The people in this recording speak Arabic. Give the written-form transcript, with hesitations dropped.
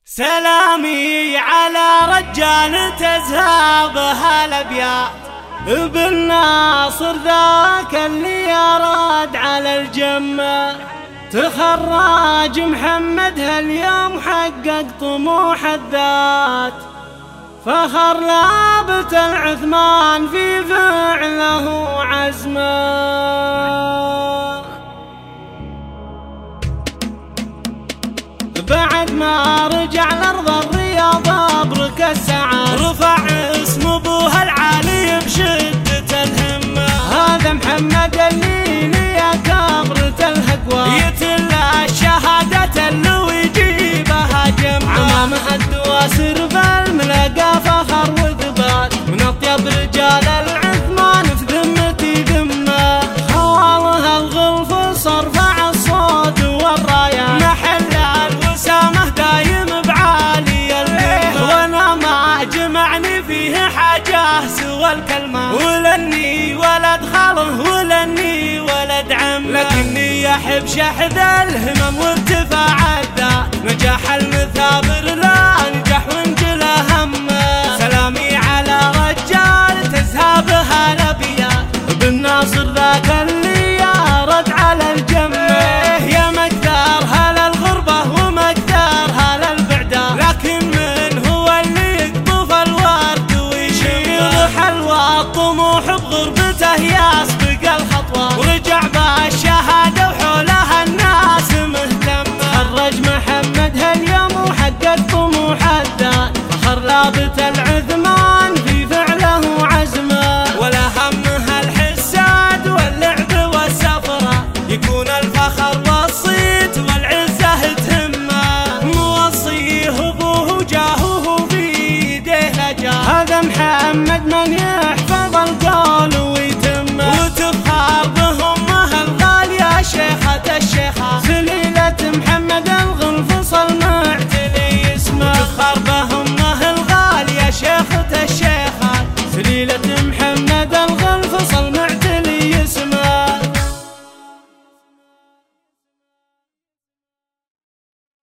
سلامي على رجال تزهابها الابيات، بالناصر ذاك اللي يراد على الجمة. تخرج محمد هاليوم حقق طموح الذات، فخر لابت العثمان في فعله عزمه. بعد ما رجع لأرض الرياض أبرك السعاد، رفع اسم أبوها العالي بشدة الهمة. هذا محمد اللي ليه كبرة الهقوى، يتلى الشهادة اللي ويجيبها جمة. عمامها الدواسر بالملقى فخر وثبات، من أطيب رجال العثمان في ذمتي ذمة. خوالها الغلف صرفع الصوت والرايات، محل الوسامة دايم بعالي الهمة. وانا ما جمعني فيه حاجة سوى الكلمة، ولاني ولد خاله ولاني ولد عمه. لكني احب شحذ الهمم وارتفاع الذات، نجاح المثابر لا انجح وانجلى همه. سلامي على رجال تزهابها الابيات، بالناصر ذاك اللي يرد على الجمة. يا مقدار هلا الغربة ومقدار هلا البعداء، لكن من هو اللي يقطف الورد ويشم حلوى الطموح بغربته يسبق الخطوة. ورجع بالشهادة